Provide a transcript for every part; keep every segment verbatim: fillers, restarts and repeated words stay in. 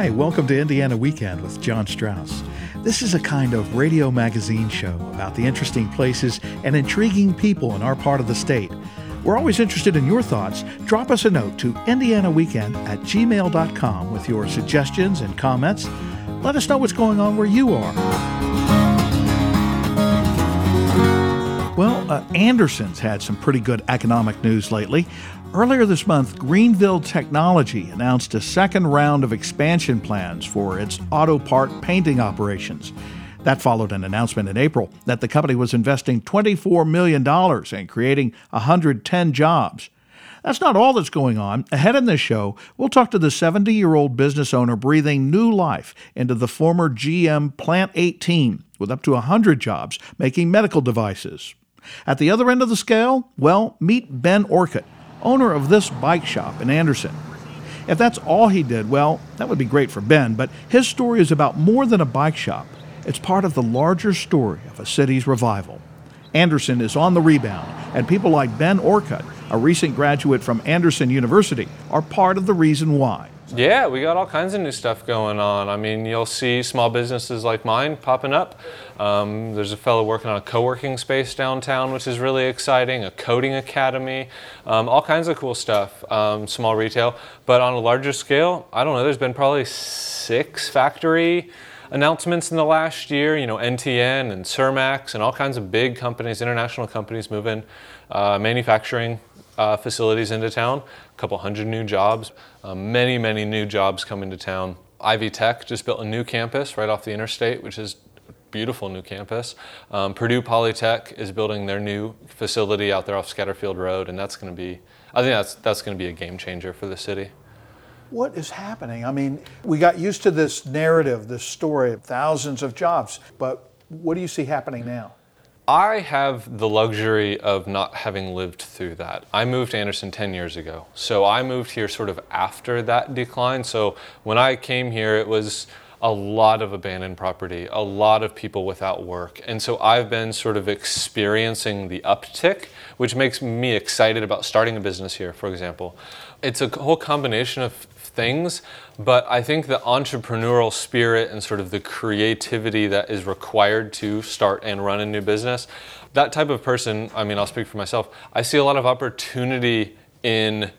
Hi, welcome to Indiana Weekend with John Strauss. This is a kind of radio magazine show about the interesting places and intriguing people in our part of the state. We're always interested in your thoughts. Drop us a note to indianaweekend at gmail dot com with your suggestions and comments. Let us know what's going on where you are. Well, uh, Anderson's had some pretty good economic news lately. Earlier this month, Greenville Technology announced a second round of expansion plans for its auto part painting operations. That followed an announcement in April that the company was investing twenty-four million dollars in creating one hundred ten jobs. That's not all that's going on. Ahead in this show, we'll talk to the seventy-year-old business owner breathing new life into the former G M Plant eighteen, with up to one hundred jobs making medical devices. At the other end of the scale, well, meet Ben Orcutt, owner of this bike shop in Anderson. If that's all he did, well, that would be great for Ben, but his story is about more than a bike shop. It's part of the larger story of a city's revival. Anderson is on the rebound, and people like Ben Orcutt, a recent graduate from Anderson University, are part of the reason why. Yeah, we got all kinds of new stuff going on. I mean, you'll see small businesses like mine popping up. Um, there's a fellow working on a co-working space downtown, which is really exciting, a coding academy, um, all kinds of cool stuff, um, small retail. But on a larger scale, I don't know, there's been probably six factory announcements in the last year, you know, N T N and Cermax and all kinds of big companies, international companies moving uh, manufacturing uh, facilities into town. A couple hundred new jobs, uh, many, many new jobs coming to town. Ivy Tech just built a new campus right off the interstate, which is a beautiful new campus. Um, Purdue Polytech is building their new facility out there off Scatterfield Road, and that's going to be, I think that's that's going to be a game changer for the city. What is happening? I mean, we got used to this narrative, this story of thousands of jobs, but what do you see happening now? I have the luxury of not having lived through that. I moved to Anderson ten years ago, so I moved here sort of after that decline. So when I came here, it was a lot of abandoned property, a lot of people without work. And so I've been sort of experiencing the uptick, which makes me excited about starting a business here, for example. It's a whole combination of things, but I think the entrepreneurial spirit and sort of the creativity that is required to start and run a new business, that type of person, I mean, I'll speak for myself, I see a lot of opportunity in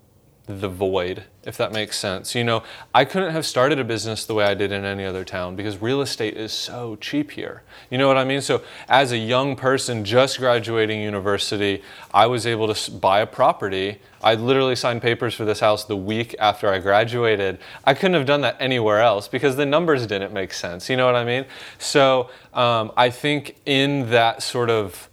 the void, if that makes sense. You know, I couldn't have started a business the way I did in any other town because real estate is so cheap here. You know what I mean? So as a young person just graduating university, I was able to buy a property. I literally signed papers for this house the week after I graduated. I couldn't have done that anywhere else because the numbers didn't make sense. You know what I mean? So um, I think in that sort of,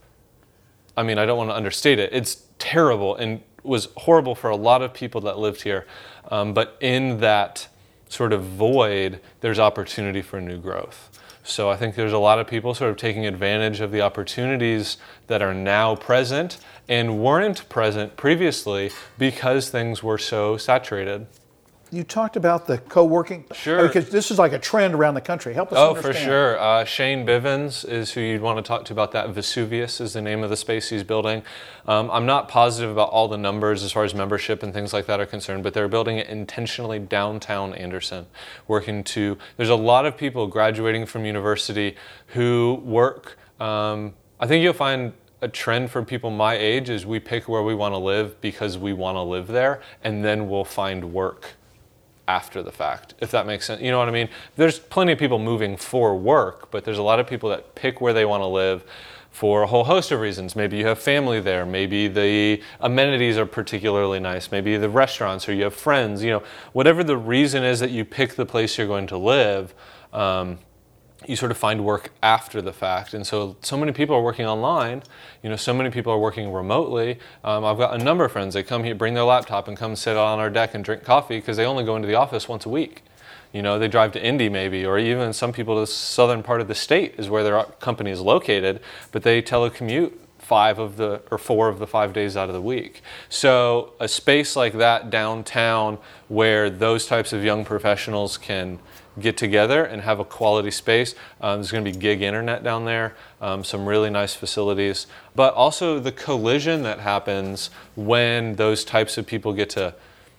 I mean, I don't want to understate it. It's terrible and was horrible for a lot of people that lived here. Um, but in that sort of void, there's opportunity for new growth. So I think there's a lot of people sort of taking advantage of the opportunities that are now present and weren't present previously because things were so saturated. You talked about the co-working. Sure. Because this is like a trend around the country. Help us oh, understand. Oh, for sure. Uh, Shane Bivens is who you'd want to talk to about that. Vesuvius is the name of the space he's building. Um, I'm not positive about all the numbers as far as membership and things like that are concerned, but they're building it intentionally downtown Anderson, working to, there's a lot of people graduating from university who work. Um, I think you'll find a trend for people my age is we pick where we want to live because we want to live there, and then we'll find work after the fact, if that makes sense. You know what I mean? There's plenty of people moving for work, but there's a lot of people that pick where they want to live for a whole host of reasons. Maybe you have family there, maybe the amenities are particularly nice, maybe the restaurants, or you have friends, you know, whatever the reason is that you pick the place you're going to live, um, you sort of find work after the fact. And so, so many people are working online, you know, so many people are working remotely. Um, I've got a number of friends that come here, bring their laptop and come sit on our deck and drink coffee because they only go into the office once a week. You know, they drive to Indy maybe, or even some people to the southern part of the state is where their company is located, but they telecommute five of the, or four of the five days out of the week. So a space like that downtown where those types of young professionals can get together and have a quality space. Um, there's going to be gig internet down there, um, some really nice facilities, but also the collision that happens when those types of people get to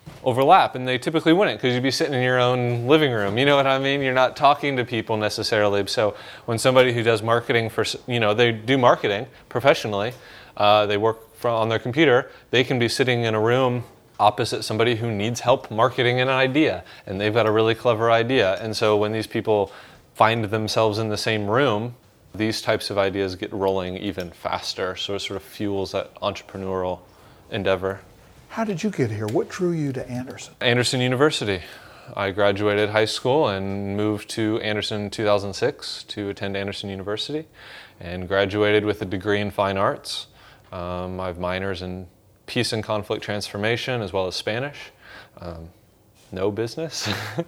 overlap, and they typically wouldn't because you'd be sitting in your own living room. You know what I mean? You're not talking to people necessarily. So when somebody who does marketing for, you know, they do marketing professionally, uh, they work from, on their computer, they can be sitting in a room opposite somebody who needs help marketing an idea, and they've got a really clever idea. And so when these people find themselves in the same room, these types of ideas get rolling even faster. So it sort of fuels that entrepreneurial endeavor. How did you get here? What drew you to Anderson? Anderson University. I graduated high school and moved to Anderson in two thousand six to attend Anderson University and graduated with a degree in fine arts. Um, I have minors in peace and conflict transformation as well as Spanish. Um, no business.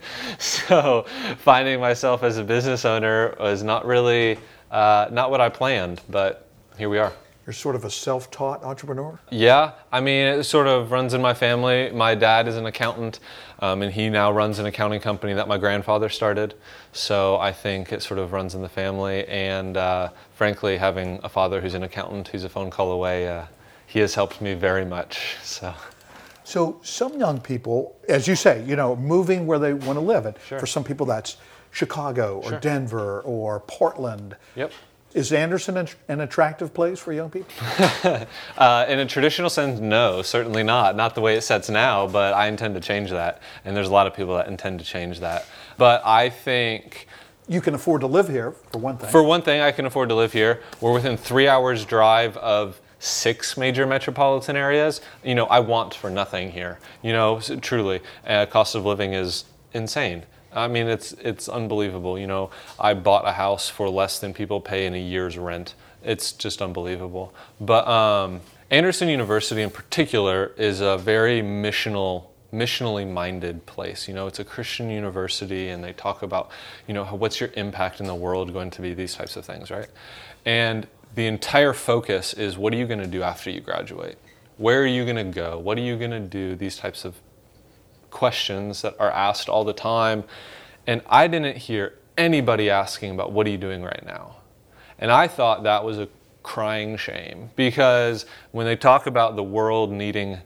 So finding myself as a business owner was not really, uh, not what I planned, but here we are. You're sort of a self-taught entrepreneur? Yeah, I mean, it sort of runs in my family. My dad is an accountant, um, and he now runs an accounting company that my grandfather started. So I think it sort of runs in the family. And uh, frankly, having a father who's an accountant, who's a phone call away, uh, he has helped me very much. So. So some young people, as you say, you know, moving where they want to live. And Sure. for some people, that's Chicago or Sure. Denver or Portland. Yep. Is Anderson an, an attractive place for young people? uh, in a traditional sense, no, certainly not. Not the way it sets now, but I intend to change that. And there's a lot of people that intend to change that. But I think... You can afford to live here, for one thing. For one thing, I can afford to live here. We're within three hours drive of six major metropolitan areas. You know, I want for nothing here. You know, truly, uh, cost of living is insane. I mean, it's it's unbelievable. You know, I bought a house for less than people pay in a year's rent. It's just unbelievable. But um, Anderson University in particular is a very missional, missionally minded place. You know, it's a Christian university, and they talk about, you know, what's your impact in the world going to be, these types of things, right? And the entire focus is, what are you going to do after you graduate? Where are you going to go? What are you going to do? These types of questions that are asked all the time. And I didn't hear anybody asking about, what are you doing right now? And I thought that was a crying shame, because when they talk about the world needing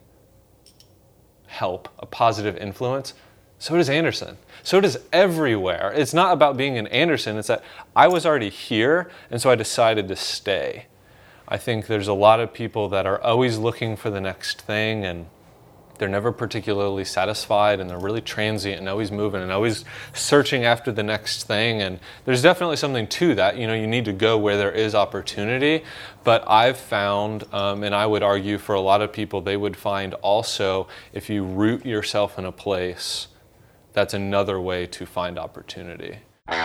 help, a positive influence, so does Anderson. So does everywhere. It's not about being in Anderson, it's that I was already here, and so I decided to stay. I think there's a lot of people that are always looking for the next thing, and they're never particularly satisfied, and they're really transient and always moving and always searching after the next thing. And there's definitely something to that. You know, you need to go where there is opportunity. But I've found, um, and I would argue for a lot of people, they would find also, if you root yourself in a place, that's another way to find opportunity.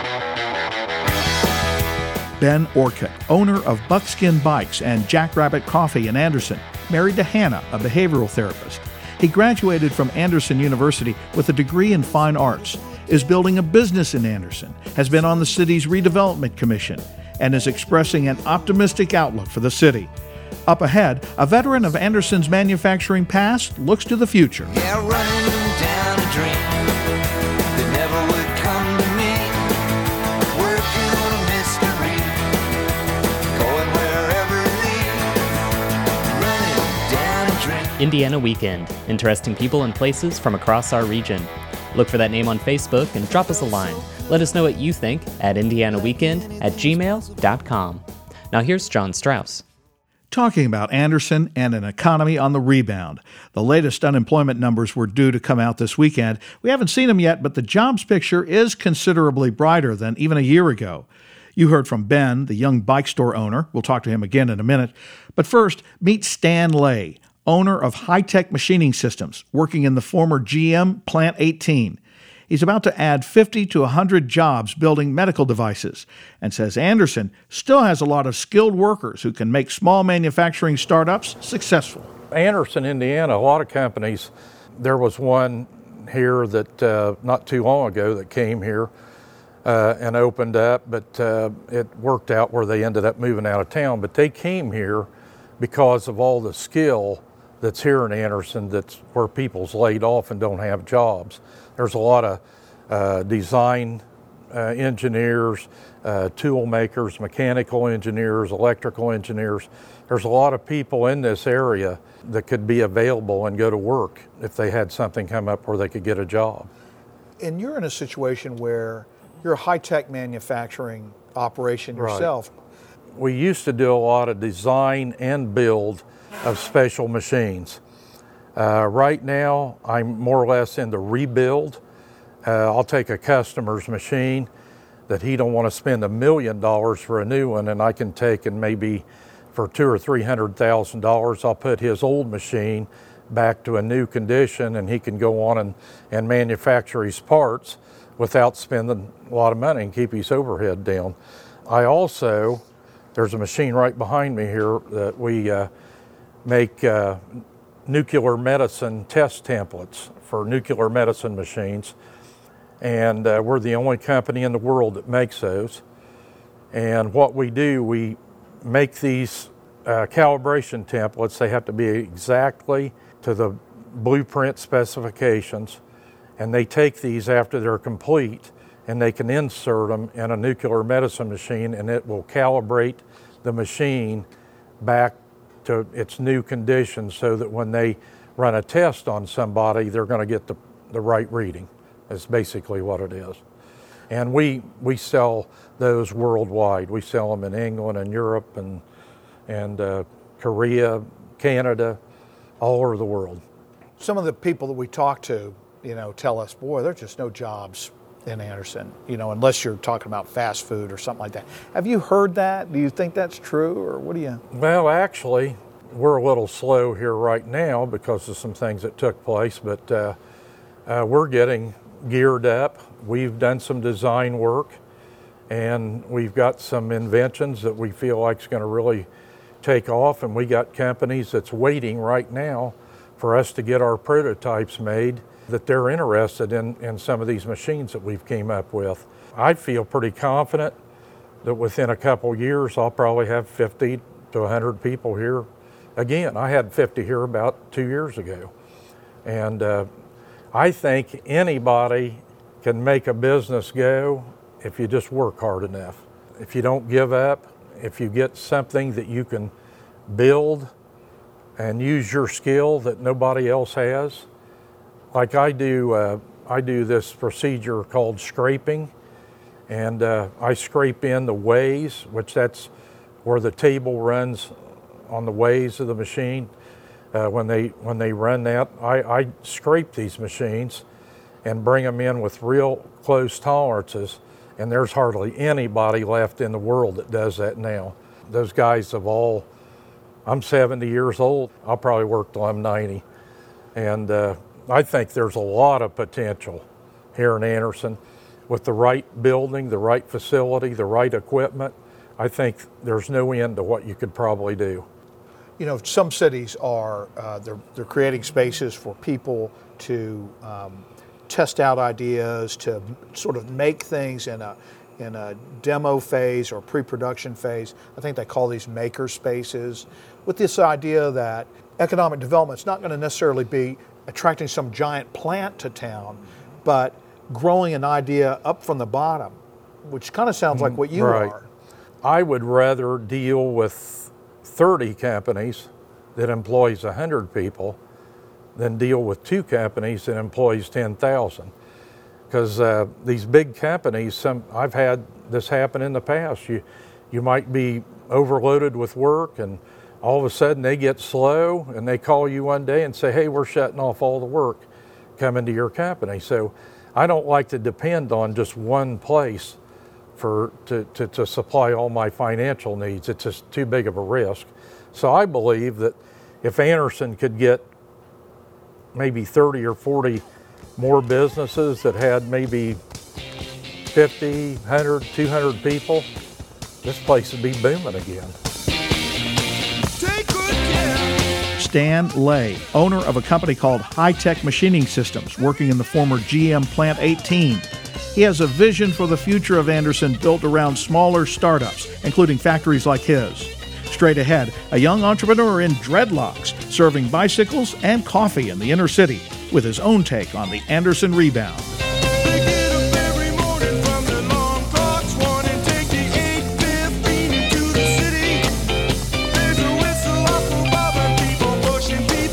Ben Orcutt, owner of Buckskin Bikes and Jackrabbit Coffee in Anderson, married to Hannah, a behavioral therapist. He graduated from Anderson University with a degree in fine arts, is building a business in Anderson, has been on the city's redevelopment commission, and is expressing an optimistic outlook for the city. Up ahead, a veteran of Anderson's manufacturing past looks to the future. Yeah, running down a dream that never would come to me. Working on a mystery, going wherever it leads. Running down a dream. Indiana Weekend. Interesting people and places from across our region. Look for that name on Facebook and drop us a line. Let us know what you think at indiana weekend at gmail dot com. Now here's John Strauss. Talking about Anderson and an economy on the rebound. The latest unemployment numbers were due to come out this weekend. We haven't seen them yet, but the jobs picture is considerably brighter than even a year ago. You heard from Ben, the young bike store owner. We'll talk to him again in a minute. But first, meet Stan Lay, owner of High-Tech Machining Systems, working in the former G M Plant eighteen. He's about to add fifty to one hundred jobs building medical devices, and says Anderson still has a lot of skilled workers who can make small manufacturing startups successful. Anderson, Indiana, a lot of companies. There was one here that uh, not too long ago that came here uh, and opened up, but uh, it worked out where they ended up moving out of town. But they came here because of all the skill that's here in Anderson, that's where people's laid off and don't have jobs. There's a lot of uh, design uh, engineers, uh, tool makers, mechanical engineers, electrical engineers. There's a lot of people in this area that could be available and go to work if they had something come up where they could get a job. And you're in a situation where you're a high-tech manufacturing operation Right. yourself. We used to do a lot of design and build of special machines. Uh, right now, I'm more or less into rebuild. Uh, I'll take a customer's machine that he don't want to spend a million dollars for a new one, and I can take and maybe for two or three hundred thousand dollars, I'll put his old machine back to a new condition, and he can go on and, and manufacture his parts without spending a lot of money and keep his overhead down. I also, there's a machine right behind me here that we uh, make uh, nuclear medicine test templates for nuclear medicine machines. And uh, we're the only company in the world that makes those. And what we do, we make these uh, calibration templates. They have to be exactly to the blueprint specifications. And they take these after they're complete, and they can insert them in a nuclear medicine machine, and it will calibrate the machine back to its new condition so that when they run a test on somebody, they're going to get the, the right reading. That's basically what it is. And we we sell those worldwide. We sell them in England and Europe and and uh, Korea, Canada, all over the world. Some of the people that we talk to, you know, tell us, boy, there's just no jobs in Anderson, you know, unless you're talking about fast food or something like that. Have you heard that? Do you think that's true, or what do you? Well, actually, we're a little slow here right now because of some things that took place, but uh, uh, we're getting geared up. We've done some design work, and we've got some inventions that we feel like is going to really take off, and we got companies that's waiting right now for us to get our prototypes made, that they're interested in, in some of these machines that we've came up with. I feel pretty confident that within a couple years I'll probably have fifty to one hundred people here. Again, I had fifty here about two years ago. And uh, I think anybody can make a business go if you just work hard enough. If you don't give up, if you get something that you can build and use your skill that nobody else has. Like I do, uh, I do this procedure called scraping, and uh, I scrape in the ways, which that's where the table runs on the ways of the machine. Uh, when they when they run that, I, I scrape these machines and bring them in with real close tolerances, and there's hardly anybody left in the world that does that now. Those guys have all, I'm seventy years old, I'll probably work till I'm ninety, and uh, I think there's a lot of potential here in Anderson with the right building, the right facility, the right equipment. I think there's no end to what you could probably do. You know, some cities are, uh, they're, they're creating spaces for people to um, test out ideas, to sort of make things in a, in a demo phase or pre-production phase. I think they call these maker spaces, with this idea that economic development is not going to necessarily be attracting some giant plant to town, but growing an idea up from the bottom, which kind of sounds like what you Right. are. I would rather deal with thirty companies that employs one hundred people than deal with two companies that employs ten thousand. Because uh, these big companies, some I've had this happen in the past. You, you might be overloaded with work, and all of a sudden they get slow, and they call you one day and say, hey, we're shutting off all the work coming to your company. So I don't like to depend on just one place for to, to, to supply all my financial needs. It's just too big of a risk. So I believe that if Anderson could get maybe thirty or forty more businesses that had maybe fifty, one hundred, two hundred people, this place would be booming again. Take good care. Stan Lay, owner of a company called High Tech Machining Systems, working in the former G M Plant eighteen. He has a vision for the future of Anderson built around smaller startups, including factories like his. Straight ahead, a young entrepreneur in dreadlocks, serving bicycles and coffee in the inner city, with his own take on the Anderson rebound. They get up every morning from the long clocks, one and take the eight fifteen to the city. There's a whistle up above and people pushing people.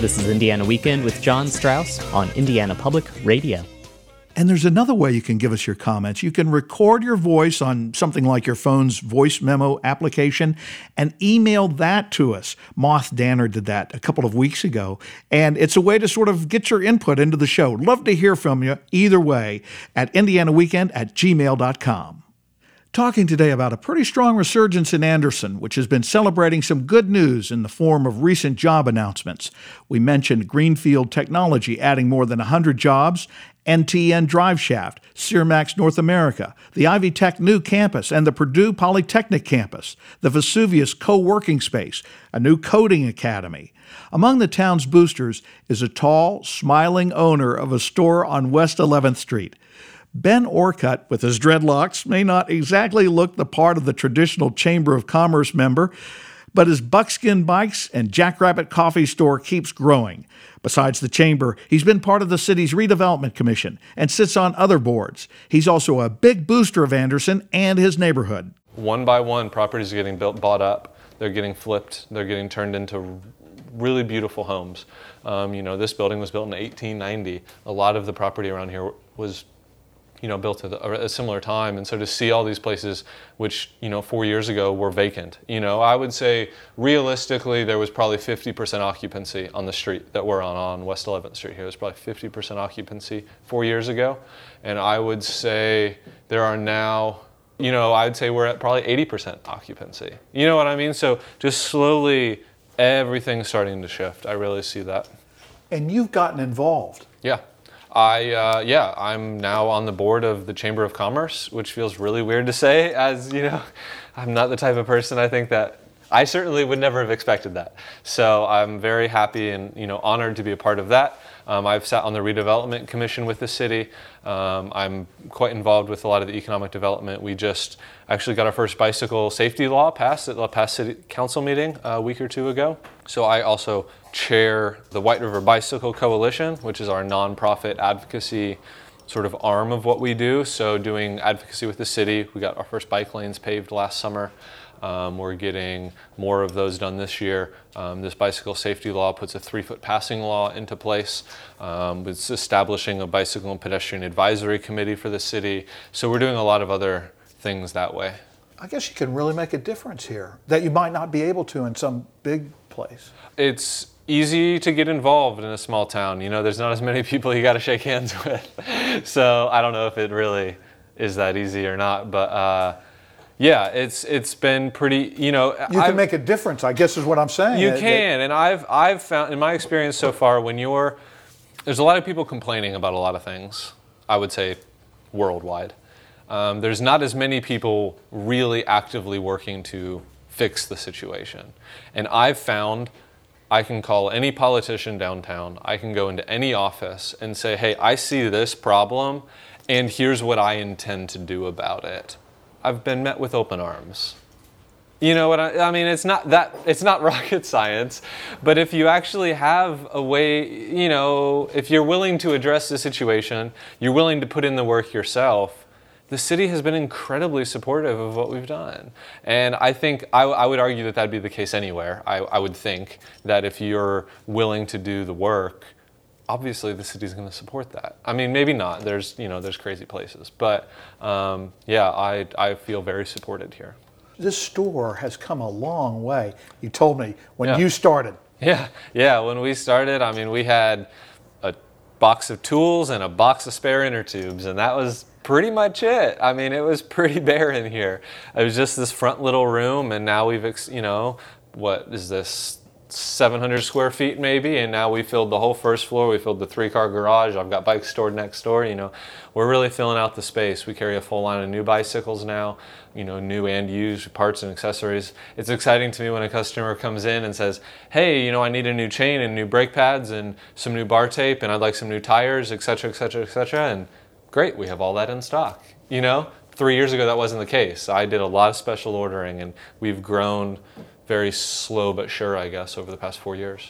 This is Indiana Weekend with John Strauss on Indiana Public Radio. And there's another way you can give us your comments. You can record your voice on something like your phone's voice memo application and email that to us. Moth Danner did that a couple of weeks ago, and it's a way to sort of get your input into the show. Love to hear from you either way at indiana weekend at gmail dot com. Talking today about a pretty strong resurgence in Anderson, which has been celebrating some good news in the form of recent job announcements. We mentioned Greenfield Technology adding more than one hundred jobs, N T N Driveshaft, Cirmax North America, the Ivy Tech new campus, and the Purdue Polytechnic campus, the Vesuvius co-working space, a new coding academy. Among the town's boosters is a tall, smiling owner of a store on West eleventh Street. Ben Orcutt, with his dreadlocks, may not exactly look the part of the traditional Chamber of Commerce member, but his buckskin bikes and Jackrabbit Coffee store keeps growing. Besides the chamber, he's been part of the city's redevelopment commission and sits on other boards. He's also a big booster of Anderson and his neighborhood. One by one, properties are getting built, bought up. They're getting flipped. They're getting turned into really beautiful homes. Um, you know, this building was built in eighteen ninety. A lot of the property around here was you know, built at a, a similar time. And so to see all these places, which, you know, four years ago were vacant, you know, I would say realistically, there was probably fifty percent occupancy on the street that we're on, on West eleventh Street here. There's probably fifty percent occupancy four years ago. And I would say there are now, you know, I'd say we're at probably eighty percent occupancy. You know what I mean? So just slowly, everything's starting to shift. I really see that. And you've gotten involved. Yeah. I, uh, yeah, I'm now on the board of the Chamber of Commerce, which feels really weird to say, as, you know, I'm not the type of person I think that, I certainly would never have expected that. So I'm very happy and, you know, honored to be a part of that. Um, I've sat on the redevelopment commission with the city. Um, I'm quite involved with a lot of the economic development. We just actually got our first bicycle safety law passed at the past city council meeting a week or two ago. So I also chair the White River Bicycle Coalition, which is our nonprofit advocacy sort of arm of what we do. So doing advocacy with the city. We got our first bike lanes paved last summer. Um, we're getting more of those done this year. Um, this bicycle safety law puts a three-foot passing law into place. Um, it's establishing a bicycle and pedestrian advisory committee for the city. So we're doing a lot of other things that way. I guess you can really make a difference here that you might not be able to in some big place. It's easy to get involved in a small town. You know, there's not as many people you got to shake hands with. So I don't know if it really is that easy or not, but uh, yeah, it's it's been pretty, you know. You can I've, make a difference, I guess is what I'm saying. You that, can, that, and I've I've found, in my experience so far, when you're, there's a lot of people complaining about a lot of things, I would say worldwide. Um, there's not as many people really actively working to fix the situation. And I've found I can call any politician downtown, I can go into any office and say, hey, I see this problem, and here's what I intend to do about it. I've been met with open arms. You know what I, I mean? It's not that, it's not rocket science, but if you actually have a way, you know, if you're willing to address the situation, you're willing to put in the work yourself, the city has been incredibly supportive of what we've done. And I think, I, I would argue that that'd be the case anywhere. I, I would think that if you're willing to do the work, obviously the city's gonna support that. I mean, maybe not, there's, you know, there's crazy places, but um, yeah, I, I feel very supported here. This store has come a long way. You told me when Yeah. you started. Yeah, yeah, when we started, I mean, we had a box of tools and a box of spare inner tubes, and that was pretty much it. I mean, it was pretty bare in here. It was just this front little room, and now we've, ex- you know, what is this, seven hundred square feet maybe, and now we filled the whole first floor. We filled the three-car garage. I've got bikes stored next door. You know, we're really filling out the space. We carry a full line of new bicycles now, you know, new and used parts and accessories. It's exciting to me when a customer comes in and says, hey, you know, I need a new chain and new brake pads and some new bar tape, and I'd like some new tires, et cetera, et cetera, et cetera. And great, we have all that in stock. You know, three years ago that wasn't the case. I did a lot of special ordering, and we've grown very slow but sure, I guess, over the past four years.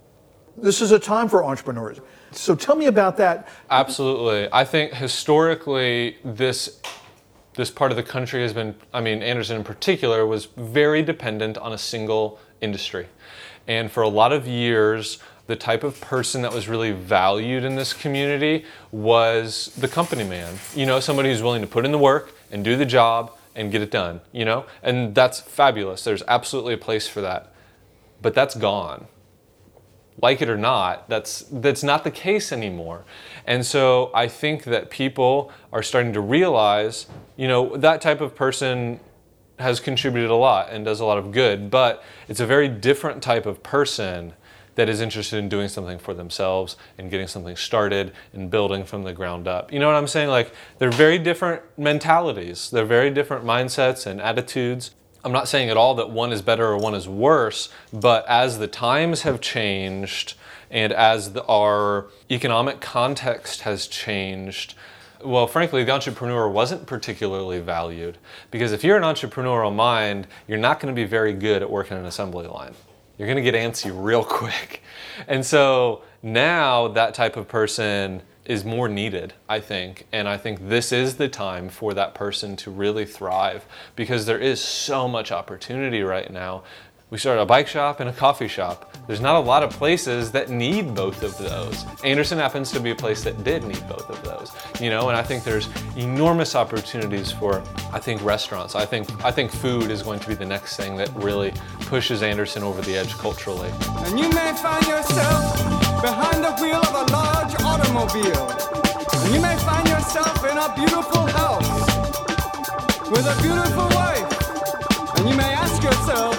This is a time for entrepreneurs. So tell me about that. Absolutely. I think historically this this part of the country has been, I mean, Anderson in particular, was very dependent on a single industry. And for a lot of years, The type of person that was really valued in this community was the company man. You know, somebody who's willing to put in the work and do the job and get it done, you know? And that's fabulous. There's absolutely a place for that. But that's gone. Like it or not, that's that's not the case anymore. And so I think that people are starting to realize, you know, that type of person has contributed a lot and does a lot of good, but it's a very different type of person that is interested in doing something for themselves and getting something started and building from the ground up. You know what I'm saying? Like, they're very different mentalities. They're very different mindsets and attitudes. I'm not saying at all that one is better or one is worse, but as the times have changed and as the, our economic context has changed, well, frankly, the entrepreneur wasn't particularly valued, because if you're an entrepreneurial mind, you're not going to be very good at working an assembly line. You're going to get antsy real quick. And so now that type of person is more needed, I think. And I think this is the time for that person to really thrive, because there is so much opportunity right now. We started a bike shop and a coffee shop. There's not a lot of places that need both of those. Anderson happens to be a place that did need both of those, you know, and I think there's enormous opportunities for, I think, restaurants. I think I think food is going to be the next thing that really pushes Anderson over the edge culturally. And you may find yourself behind the wheel of a large automobile. And you may find yourself in a beautiful house with a beautiful wife. And you may ask yourself,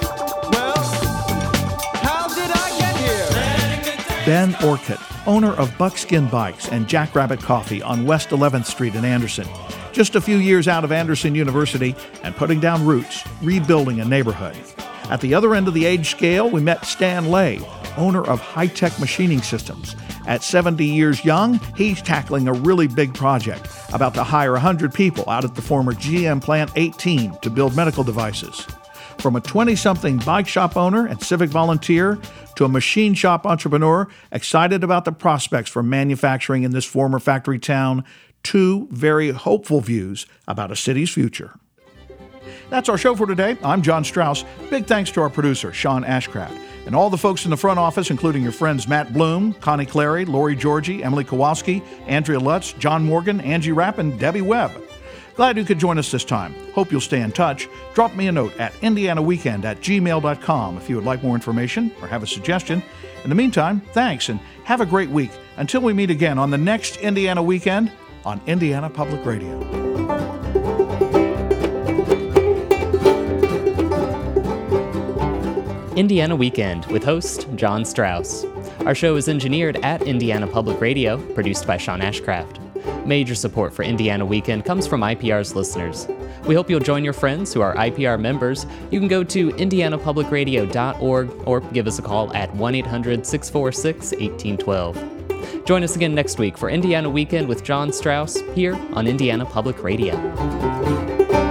Ben Orcutt, owner of Buckskin Bikes and Jackrabbit Coffee on West eleventh Street in Anderson. Just a few years out of Anderson University and putting down roots, rebuilding a neighborhood. At the other end of the age scale, we met Stan Lay, owner of High Tech Machining Systems. At seventy years young, he's tackling a really big project, about to hire one hundred people out at the former G M Plant eighteen to build medical devices. From a twenty-something bike shop owner and civic volunteer to a machine shop entrepreneur excited about the prospects for manufacturing in this former factory town, two very hopeful views about a city's future. That's our show for today. I'm John Strauss. Big thanks to our producer, Sean Ashcraft, and all the folks in the front office, including your friends Matt Bloom, Connie Clary, Lori Georgie, Emily Kowalski, Andrea Lutz, John Morgan, Angie Rapp, and Debbie Webb. Glad you could join us this time. Hope you'll stay in touch. Drop me a note at indiana weekend at gmail dot com if you would like more information or have a suggestion. In the meantime, thanks and have a great week. Until we meet again on the next Indiana Weekend on Indiana Public Radio. Indiana Weekend with host John Strauss. Our show is engineered at Indiana Public Radio, produced by Sean Ashcraft. Major support for Indiana Weekend comes from I P R's listeners. We hope you'll join your friends who are I P R members. You can go to indiana public radio dot org or give us a call at one eight hundred, six four six, one eight one two. Join us again next week for Indiana Weekend with John Strauss here on Indiana Public Radio.